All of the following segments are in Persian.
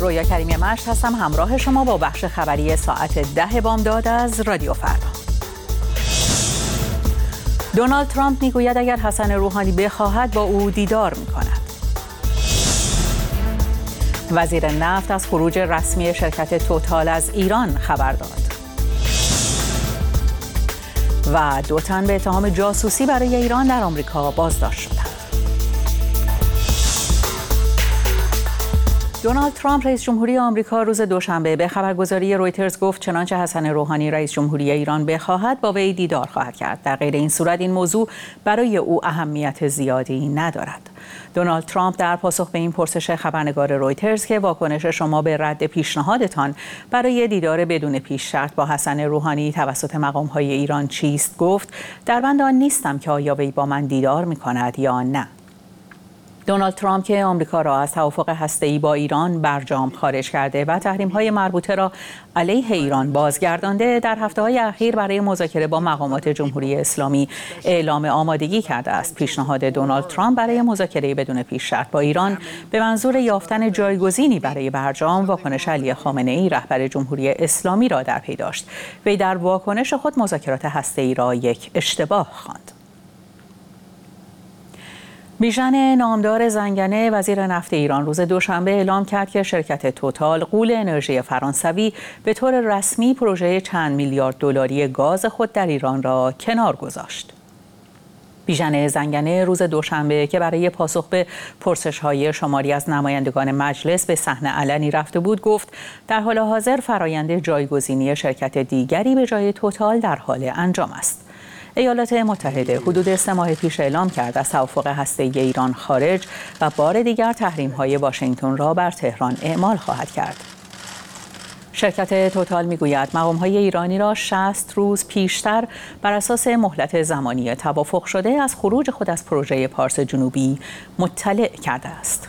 رویا کریمی مشت هستم، همراه شما با بخش خبری ساعت 10 بامداد از رادیو فردا. دونالد ترامپ میگوید اگر حسن روحانی بخواهد با او دیدار میکند. وزیر نفت از خروج رسمی شرکت توتال از ایران خبر داد. و 2 تن به اتهام جاسوسی برای ایران در آمریکا بازداشت شدند. دونالد ترامپ رئیس جمهوری آمریکا روز دوشنبه به خبرگزاری رویترز گفت چنانچه حسن روحانی رئیس جمهوری ایران بخواهد با وی دیدار خواهد کرد. در غیر این صورت این موضوع برای او اهمیت زیادی ندارد. دونالد ترامپ در پاسخ به این پرسش خبرنگار رویترز که واکنش شما به رد پیشنهادتان برای دیدار بدون پیش شرط با حسن روحانی توسط مقام‌های ایران چیست گفت در بند آن نیستم که آیا وی با من دیدار می‌کند یا نه. دونالد ترامپ که آمریکا را از توافق هسته‌ای با ایران برجام خارج کرده و تحریم‌های مربوطه را علیه ایران بازگردانده، در هفته‌های اخیر برای مذاکره با مقامات جمهوری اسلامی اعلام آمادگی کرده است. پیشنهاد دونالد ترامپ برای مذاکره بدون پیش شرط با ایران به منظور یافتن جایگزینی برای برجام واکنش علی خامنه‌ای رهبر جمهوری اسلامی را در پی داشت. وی در واکنش خود مذاکرات هسته‌ای را یک اشتباه خواند. بیژن نامدار زنگنه وزیر نفت ایران روز دوشنبه اعلام کرد که شرکت توتال غول انرژی فرانسوی به طور رسمی پروژه چند میلیارد دلاری گاز خود در ایران را کنار گذاشت. بیژن زنگنه روز دوشنبه که برای پاسخ به پرسش‌های شماری از نمایندگان مجلس به صحنه علنی رفته بود گفت در حال حاضر فرآیند جایگزینی شرکت دیگری به جای توتال در حال انجام است. ایالات متحده حدود 3 ماه پیش اعلام کرد از توافق هسته‌ای ایران خارج و بار دیگر تحریم‌های واشنگتن را بر تهران اعمال خواهد کرد. شرکت توتال میگوید مقام‌های ایرانی را 60 روز پیشتر بر اساس مهلت زمانی توافق شده از خروج خود از پروژه پارس جنوبی مطلع کرده است.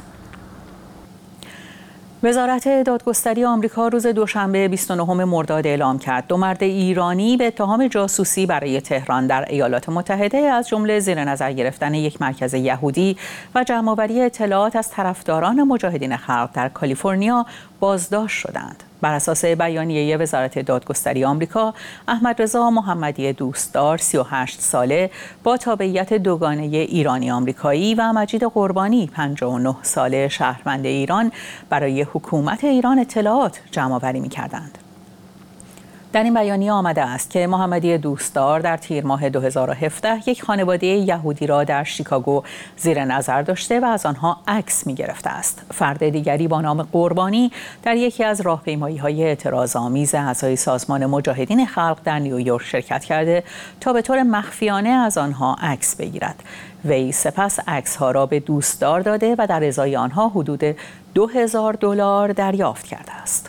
وزارت دادگستری آمریکا روز دوشنبه 29 مرداد اعلام کرد 2 مرد ایرانی به اتهام جاسوسی برای تهران در ایالات متحده از جمله زیر نظر گرفتن یک مرکز یهودی و جمع‌آوری اطلاعات از طرفداران مجاهدین خلق در کالیفرنیا بازداشت شدند. بر اساس بیانیه وزارت دادگستری آمریکا، احمد رضا محمدی دوستدار 38 ساله با تابعیت دوگانه ایرانی آمریکایی و مجید قربانی 59 ساله شهروند ایران برای حکومت ایران اطلاعات جمع‌آوری می‌کردند. در این بیانیه آمده است که محمدی دوستدار در تیر ماه 2017 یک خانواده یهودی را در شیکاگو زیر نظر داشته و از آنها عکس می‌گرفته است. فرد دیگری با نام قربانی در یکی از راهپیمایی‌های اعتراض‌آمیز اعضای سازمان مجاهدین خلق در نیویورک شرکت کرده تا به طور مخفیانه از آنها عکس بگیرد. وی سپس عکس‌ها را به دوستدار داده و در ازای آنها حدود $2000 دریافت کرده است.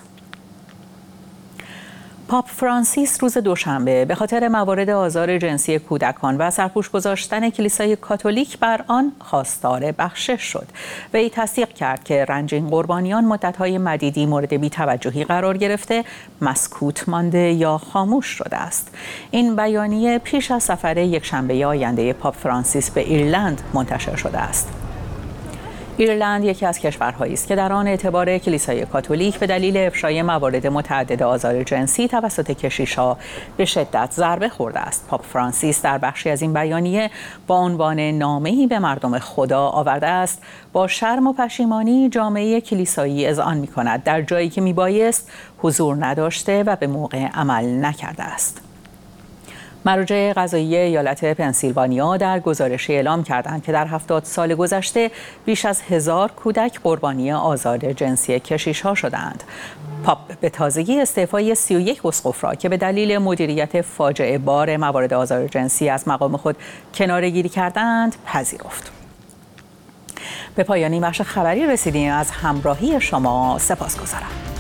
پاپ فرانسیس روز دوشنبه به خاطر موارد آزار جنسی کودکان و سرپوش گذاشتن کلیسای کاتولیک بر آن خواستار بخشش شد. وی تصدیق کرد که رنجین قربانیان مدت‌های مدیدی مورد بی‌توجهی قرار گرفته، مسکوت مانده یا خاموش شده است. این بیانیه پیش از سفر یکشنبه آینده پاپ فرانسیس به ایرلند منتشر شده است. ایرلند یکی از کشورهایی است که در آن اعتبار کلیسای کاتولیک به دلیل افشای موارد متعدد آزار جنسی توسط کشیش‌ها به شدت ضربه خورده است. پاپ فرانسیس در بخشی از این بیانیه با عنوان نامه‌ای به مردم خدا آورده است با شرم و پشیمانی جامعه کلیسایی اذعان می‌کند در جایی که میبایست حضور نداشته و به موقع عمل نکرده است. مراجع قضایی ایالت پنسیلوانیا در گزارشی اعلام کردند که در 70 سال گذشته بیش از 1000 کودک قربانی آزار جنسی کشیش‌ها شدند. پاپ به تازگی استعفای 31 اسقف را که به دلیل مدیریت فاجعه بار موارد آزار جنسی از مقام خود کناره‌گیری کردند پذیرفت. به پایان این بخش خبری رسیدیم. از همراهی شما سپاسگزارم.